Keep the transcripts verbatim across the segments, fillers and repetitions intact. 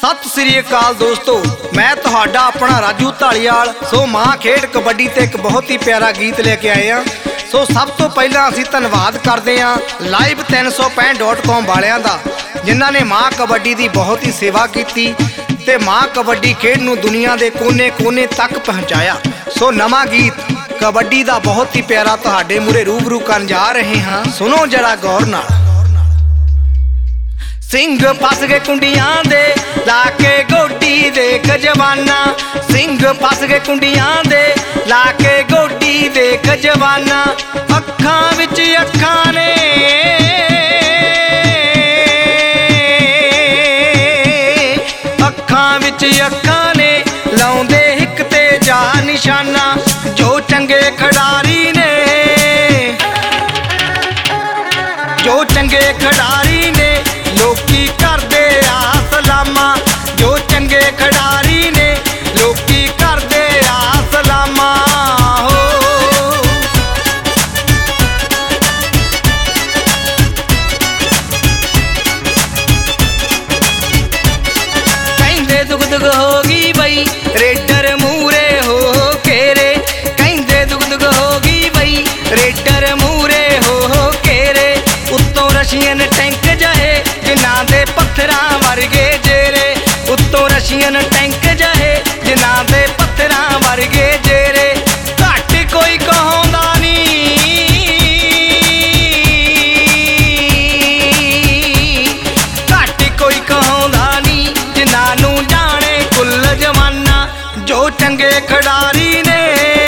सत श्री अकाल दोस्तों, मैं तुहाडा अपना राजू ढालीवाल। सो मां खेड कबड्डी ते एक बहुत ही प्यारा गीत लेके आए हैं। सो सब तो पहला असीं धन्नवाद करते हैं लाइव तीन सौ पैंठ डॉट कॉम वालियां दा, जिन्हां ने मां कबड्डी की बहुत ही सेवा की ते मां कबड्डी खेड नूं दुनिया के कोने कोने तक पहुँचाया। सो नवा गीत कबड्डी का बहुत ही प्यारा तुहाडे मूहरे रूबरू करन जा रहे हैं, सुनो जरा गौर नाल। सिंह फस गए कुंडियां दे लाके गोडी देख जवाना, सिंह फस गए कुंडियां दे लाके गोडी देख जवाना। अखां विच अखां ने अखां विच अखां ने लाउंदे हिक ते जा निशाना। जो चंगे खिडारी ने जो चंगे खिडारी ने लोकी करदे आ सलामा। जो चंगे खिडारी ने लोकी करदे आ सलामा। हो कहंदे दुग दुग होगी बई रेडर मूरे हो केरे, कहंदे दुग दुग होगी बई रेडर मूरे हो केरे। उत्तों रशियन टैंक जहे जिन्हां दे पत्थरां वर्गे जेरे, उत्तों रशियन टैंक जहे जिन्हां दे पत्थरां वर्गे जेरे। घट कोई कहोंदा नी घट कोई कहोंदा नी जिन्हां नूं जाणे कुल जमाना। जो चंगे खिडारी ने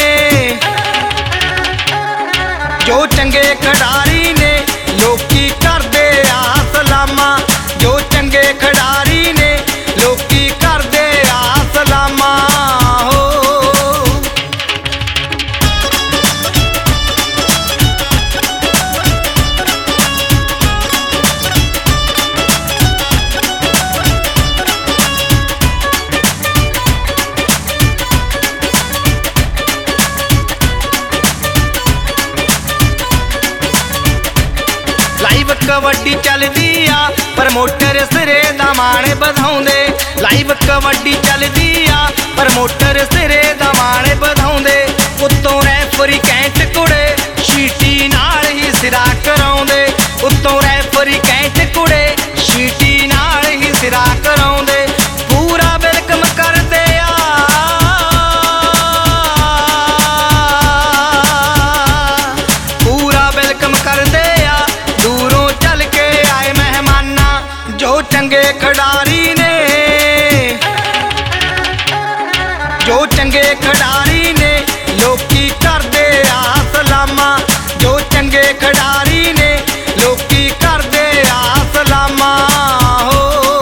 जो चंगे खिडारी ने लोकी करदे आ सलामा। जो चंगे खिडारी ने लोकी करदे आ सलामा। हो लाइव कबड्डी चलदी आ प्रमोटर सिरे दा मान बधाउंदे। लाइव कबड्डी चलदी आ प्रमोटर सिरे दा मान बधाउंदे। उत्तों रैफरी कैंट कुड़े शीटी नाल ही सिरा कराउंदे। उत्तों रैफरी कैंट कुड़े शीटी नाल ही सिरा कराउंदे। पूरा वेलकम करदे आ पूरा वेलकम करदे आ दूरों चल के आए मेहमाना। जो चंगे खिडारी ने जो चंगे खिडारी ने लोकी करदे आ सलामा। जो चंगे खिडारी ने लोकी करदे आ सलामा। हो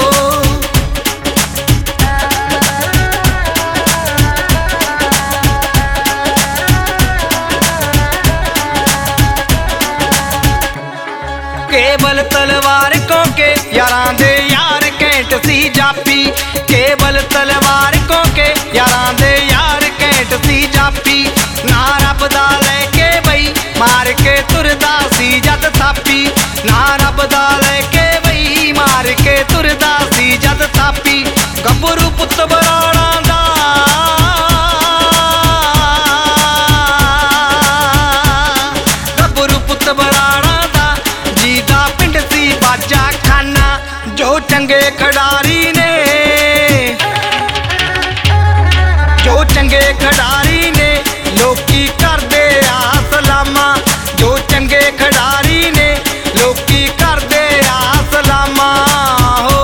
केवल तलवार को के यारां दे यार कैंट सी जापी। केवल तलवार को के यारां दे यार कैंट सी जापी। ना रब दा लैके बई मार के तुरदा सी जद थापी। ना रब दा लैके बई मार के तुरदा सी जद थापी। गब्बरू पुत्त बराड़ा दा गब्बरू पुत्त बराड़ा दा जीदा पिंड सी बाजा खाना। जो चंगे खिडारी ने जो चंगे खिडारी ने लोकी करदे आ सलामा। जो चंगे खिडारी ने लोकी करदे आ सलामा। हो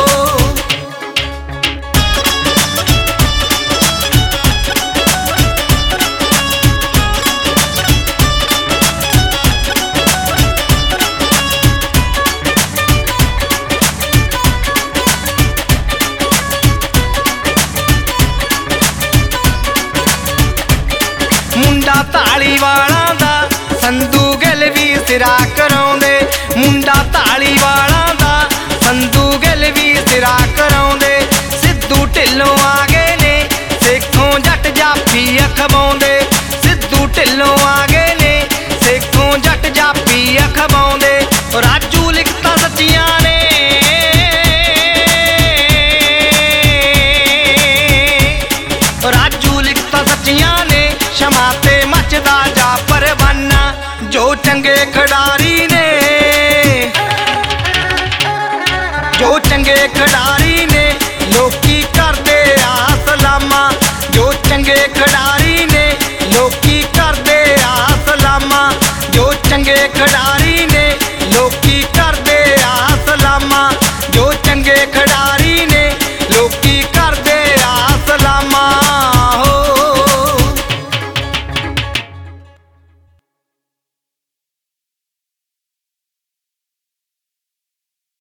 मुंडा ढालीवालां दा संधू गिल भी सिरा कराउंदे। मुंडा ढालीवालां दा संधू गिल भी सिरा कराउंदे। सिद्धू ढिल्लों आ गए ने सेखों जट जाफी अखबाउंदे। सिद्धू ढिल्लों आ गए ने सेखों जट जाफी अखबाउंदे। राजू लिखता सच्चियां ने ਜੋ ਚੰਗੇ ਖਿਡਾਰੀ ਨੇ, ਜੋ ਚੰਗੇ ਖਿਡਾਰੀ ਨੇ ਲੋਕੀ ਕਰਦੇ ਆ ਸਲਾਮਾਂ, ਜੋ ਚੰਗੇ ਖਿਡਾਰੀ ਨੇ ਲੋਕੀ ਕਰਦੇ ਆ ਸਲਾਮਾਂ, ਜੋ ਚੰਗੇ ਖਿਡਾਰੀ